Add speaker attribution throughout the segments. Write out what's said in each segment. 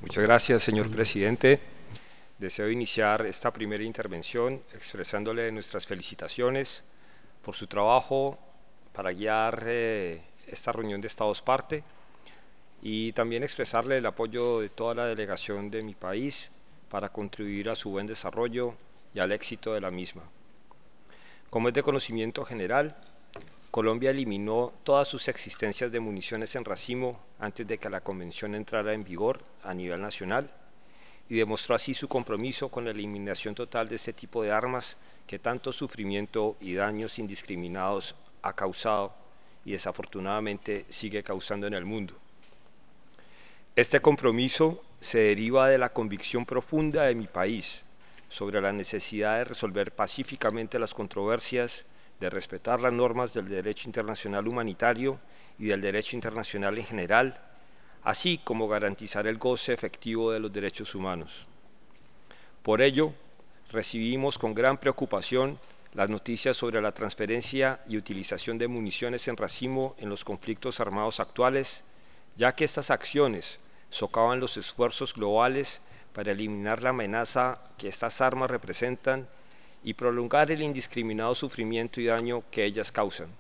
Speaker 1: Muchas gracias, señor presidente. Deseo iniciar esta primera intervención expresándole nuestras felicitaciones por su trabajo para guiar esta reunión de Estados parte y también expresarle el apoyo de toda la delegación de mi país para contribuir a su buen desarrollo y al éxito de la misma. Como es de conocimiento general, Colombia eliminó todas sus existencias de municiones en racimo antes de que la convención entrara en vigor a nivel nacional y demostró así su compromiso con la eliminación total de este tipo de armas que tanto sufrimiento y daños indiscriminados ha causado y desafortunadamente sigue causando en el mundo. Este compromiso se deriva de la convicción profunda de mi país sobre la necesidad de resolver pacíficamente las controversias, de respetar las normas del derecho internacional humanitario y del derecho internacional en general, así como garantizar el goce efectivo de los derechos humanos. Por ello, recibimos con gran preocupación las noticias sobre la transferencia y utilización de municiones en racimo en los conflictos armados actuales, ya que estas acciones socavan los esfuerzos globales para eliminar la amenaza que estas armas representan y prolongar el indiscriminado sufrimiento y daño que ellas causan.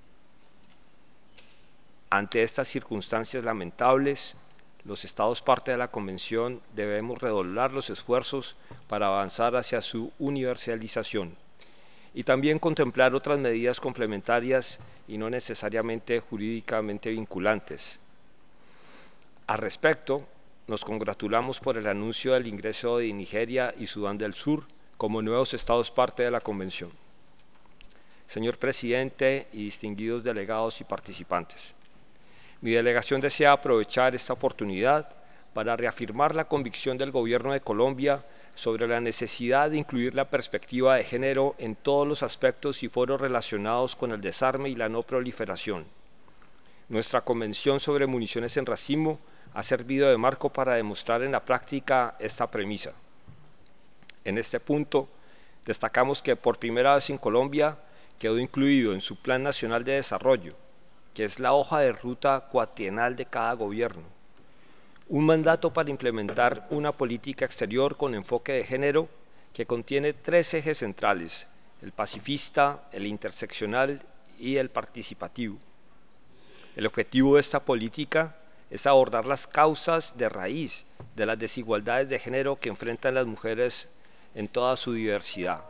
Speaker 1: Ante estas circunstancias lamentables, los Estados parte de la Convención debemos redoblar los esfuerzos para avanzar hacia su universalización y también contemplar otras medidas complementarias y no necesariamente jurídicamente vinculantes. Al respecto, nos congratulamos por el anuncio del ingreso de Nigeria y Sudán del Sur como nuevos Estados parte de la Convención. Señor presidente y distinguidos delegados y participantes, mi delegación desea aprovechar esta oportunidad para reafirmar la convicción del Gobierno de Colombia sobre la necesidad de incluir la perspectiva de género en todos los aspectos y foros relacionados con el desarme y la no proliferación. Nuestra Convención sobre municiones en racimo ha servido de marco para demostrar en la práctica esta premisa. En este punto, destacamos que por primera vez en Colombia quedó incluido en su Plan Nacional de Desarrollo, que es la hoja de ruta cuatrienal de cada gobierno, un mandato para implementar una política exterior con enfoque de género que contiene 3 ejes centrales: el pacifista, el interseccional y el participativo. El objetivo de esta política es abordar las causas de raíz de las desigualdades de género que enfrentan las mujeres en toda su diversidad.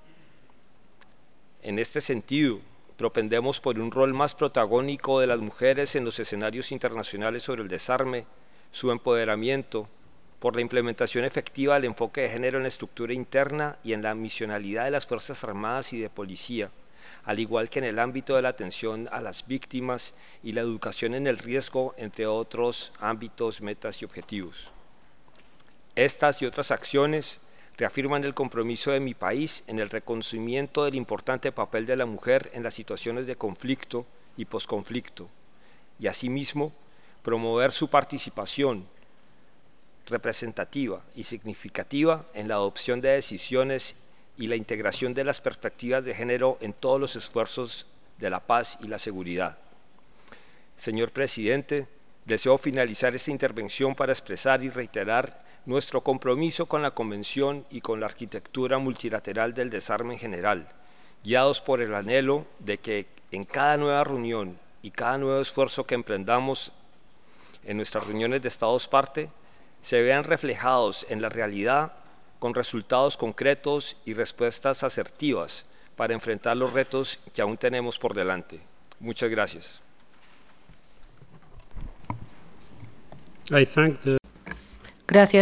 Speaker 1: En este sentido, propendemos por un rol más protagónico de las mujeres en los escenarios internacionales sobre el desarme, su empoderamiento, por la implementación efectiva del enfoque de género en la estructura interna y en la misionalidad de las Fuerzas Armadas y de Policía, al igual que en el ámbito de la atención a las víctimas y la educación en el riesgo, entre otros ámbitos, metas y objetivos. Estas y otras acciones reafirman el compromiso de mi país en el reconocimiento del importante papel de la mujer en las situaciones de conflicto y posconflicto, y asimismo promover su participación representativa y significativa en la adopción de decisiones y la integración de las perspectivas de género en todos los esfuerzos de la paz y la seguridad. Señor presidente, deseo finalizar esta intervención para expresar y reiterar nuestro compromiso con la Convención y con la arquitectura multilateral del desarme en general, guiados por el anhelo de que en cada nueva reunión y cada nuevo esfuerzo que emprendamos en nuestras reuniones de Estados parte, se vean reflejados en la realidad con resultados concretos y respuestas asertivas para enfrentar los retos que aún tenemos por delante. Muchas gracias.
Speaker 2: Gracias.